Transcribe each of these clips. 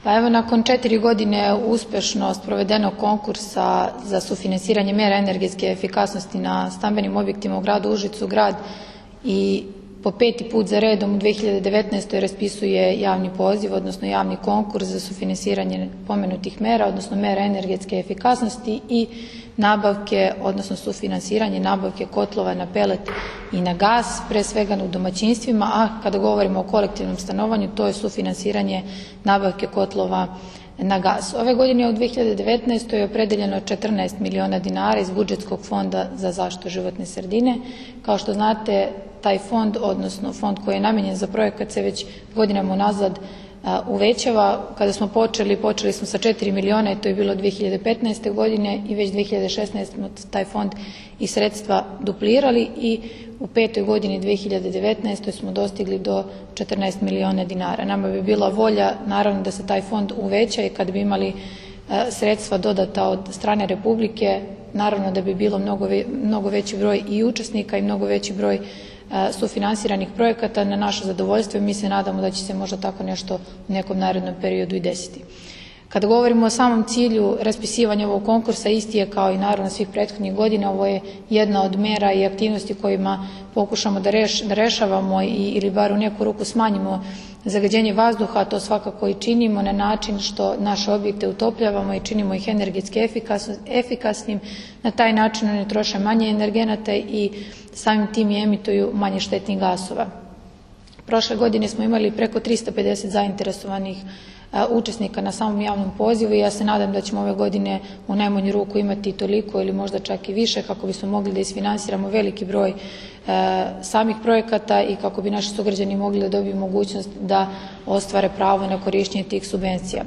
Pa evo, nakon 4 godine uspešno sprovedenog konkursa za sufinansiranje mera energetske efikasnosti na stambenim objektima u gradu Užicu, grad i po 5. put za redom u 2019. raspisuje javni poziv, odnosno javni konkurs za sufinansiranje pomenutih mera, odnosno mera energetske efikasnosti i nabavke, odnosno sufinansiranje nabavke kotlova na pelet i na gas, pre svega u domaćinstvima, a kada govorimo o kolektivnom stanovanju, to je sufinansiranje nabavke kotlova na gas. Ove godine u 2019. je opredeljeno 14 miliona dinara iz budžetskog fonda za zaštitu životne sredine. Kao što znate, taj fond, odnosno fond koji je namenjen za projekat, se već godinama unazad uvećava. Kada smo počeli smo sa 4 miliona i to je bilo 2015. godine i već 2016. smo taj fond i sredstva duplirali i u 5. godini 2019. smo dostigli do 14 miliona dinara. Nama bi bila volja, naravno, da se taj fond uveća i kad bi imali sredstva dodata od strane Republike, naravno da bi bilo mnogo veći broj i učesnika i mnogo veći broj sufinansiranih projekata na naše zadovoljstvo i mi se nadamo da će se možda tako nešto u nekom narednom periodu i desiti. Kada govorimo o samom cilju raspisivanja ovog konkursa, isti je kao i naravno svih prethodnih godina. Ovo je jedna od mera i aktivnosti kojima pokušamo da rešavamo ili bar u neku ruku smanjimo zagađenje vazduha. To svakako i činimo na način što naše objekte utopljavamo i činimo ih energetski efikasnim. Na taj način oni troše manje energenata i samim tim i emituju manje štetnih gasova. Prošle godine smo imali preko 350 zainteresovanih učesnika na samom javnom pozivu i ja se nadam da ćemo ove godine u najmanju ruku imati toliko ili možda čak i više kako bismo mogli da isfinansiramo veliki broj samih projekata i kako bi naši sugrađani mogli da dobiju mogućnost da ostvare pravo na korišćenje tih subvencija.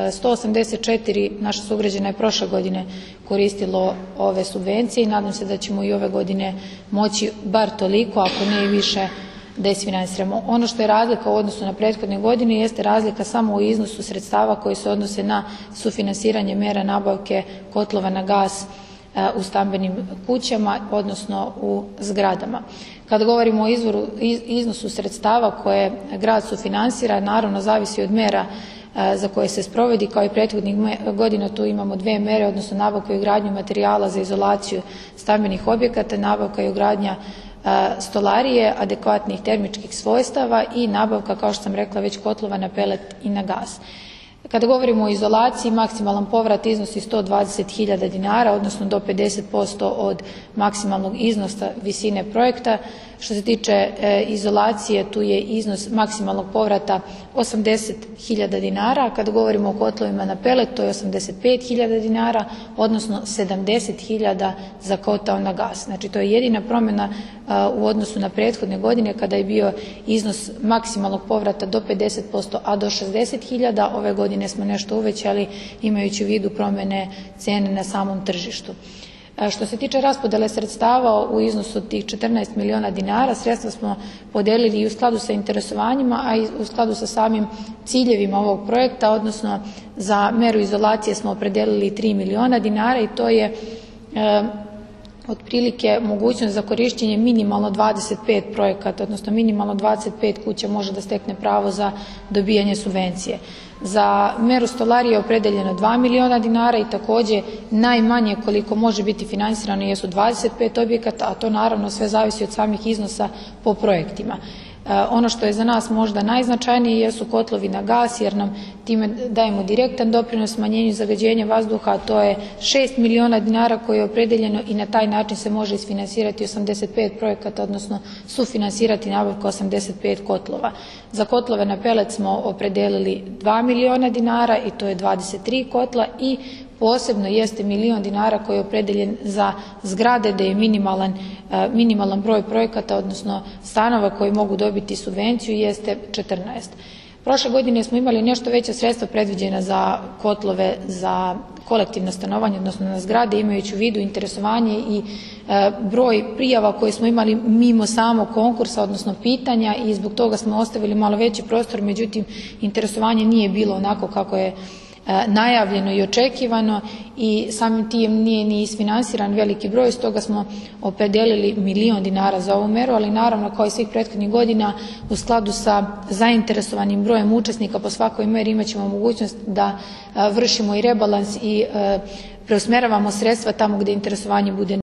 184 naša sugrađana je prošle godine koristilo ove subvencije i nadam se da ćemo i ove godine moći bar toliko, ako ne i više, da isfinansiramo. Ono što je razlika u odnosu na prethodne godine jeste razlika samo u iznosu sredstava koji se odnose na sufinansiranje mera nabavke kotlova na gas u stambenim kućama, odnosno u zgradama. Kada govorimo o iznosu sredstava koje grad sufinansira, naravno zavisi od mera za koje se sprovodi. Kao i prethodnih godina tu imamo dve mere, odnosno nabavka i ugradnju materijala za izolaciju stambenih objekata, nabavka i ugradnja stolarije adekvatnih termičkih svojstava i nabavka, kao što sam rekla već, kotlova na pelet i na gas. Kada govorimo o izolaciji, maksimalan povrat iznosi 120.000 dinara, odnosno do 50% od maksimalnog iznosa visine projekta. Što se tiče izolacije, tu je iznos maksimalnog povrata 80.000 dinara, a kada govorimo o kotlovima na pelet, to je 85.000 dinara, odnosno 70.000 za kotao na gas. Znači, to je jedina promjena u odnosu na prethodne godine kada je bio iznos maksimalnog povrata do 50%, a do 60.000. Ove godine smo nešto uvećali imajući u vidu promjene cene na samom tržištu. Što se tiče raspodele sredstava u iznosu od tih 14 miliona dinara, sredstva smo podelili i u skladu sa interesovanjima, a i u skladu sa samim ciljevima ovog projekta, odnosno za meru izolacije smo opredelili 3 miliona dinara i to je otprilike mogućnost za korišćenje minimalno 25 projekata, odnosno minimalno 25 kuća može da stekne pravo za dobijanje subvencije. Za meru stolarije je opredeljeno 2 miliona dinara i takođe najmanje koliko može biti finansirano jesu 25 objekata, a to naravno sve zavisi od samih iznosa po projektima. Ono što je za nas možda najznačajnije jesu kotlovi na gas, jer nam time dajemo direktan doprinos smanjenju zagađenja vazduha, a to je 6 miliona dinara koje je opredeljeno i na taj način se može isfinansirati 85 projekata, odnosno sufinansirati nabavku 85 kotlova. Za kotlove na pelet smo opredelili 2 miliona dinara i to je 23 kotla i posebno jeste milion dinara koji je opredeljen za zgrade da je minimalan broj projekata, odnosno stanova koji mogu dobiti subvenciju jeste 14. Prošle godine smo imali nešto veća sredstva predviđena za kotlove za kolektivno stanovanje, odnosno na zgrade, imajući u vidu interesovanje i broj prijava koje smo imali mimo samog konkursa, odnosno pitanja, i zbog toga smo ostavili malo veći prostor, međutim interesovanje nije bilo onako kako je najavljeno i očekivano i samim tim nije ni isfinansiran veliki broj, stoga smo opredelili $1.000.000 za ovu meru, ali naravno kao i svih prethodnih godina u skladu sa zainteresovanim brojem učesnika po svakoj meri imat ćemo mogućnost da vršimo i rebalans i preusmeravamo sredstva tamo gdje interesovanje bude